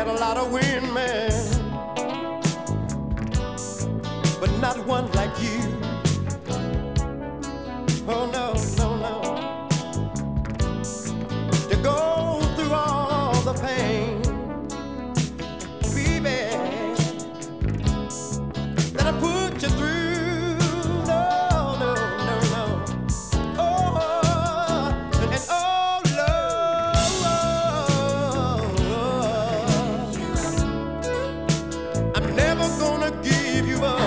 had a lot of women, but not one like you. Oh no, no, no. To go through all the pain, baby, that I put you through. No, no, no, no. Oh, and oh, love, I'm never gonna give you up.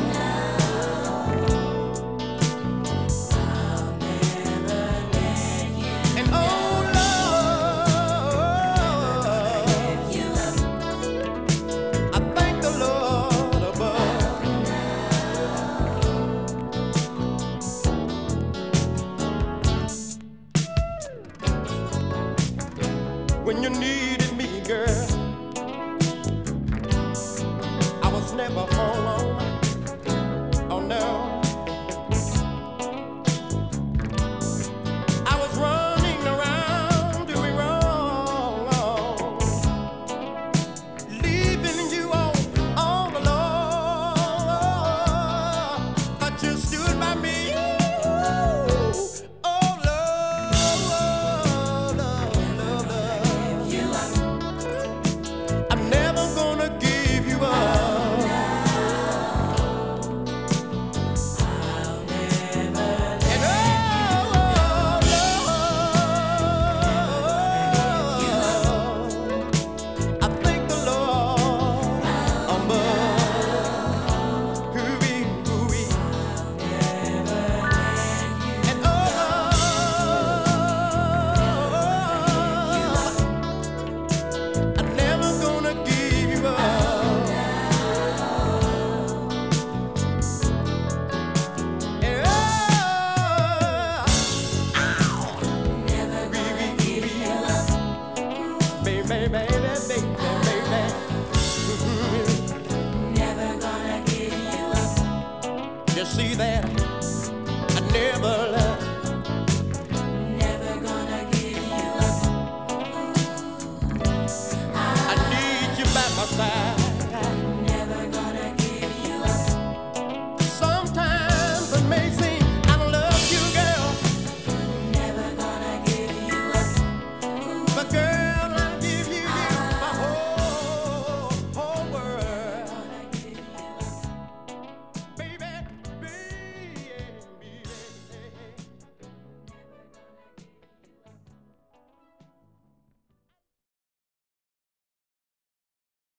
When you needed me, girl, I was never